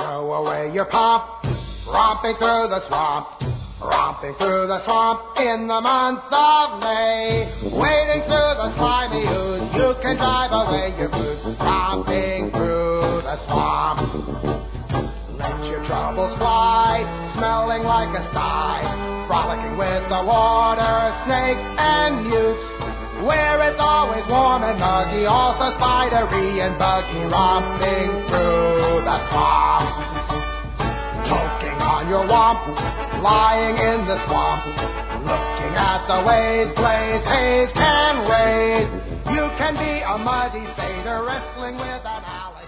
Stow away your pomp, romping through the swamp. Romping through the swamp in the month of May. Wading through the slimy ooze, you can drive away your blues. Romping through the swamp. Let your troubles fly, smelling like a sty. Frolicking with the water, snakes and newts. Where it's always warm and muggy, also spidery and buggy. Romping through the swamp. Choking on your womp, lying in the swamp, looking at the waves, blaze, haze, can raise. You can be a muddy satyr wrestling with an alligator.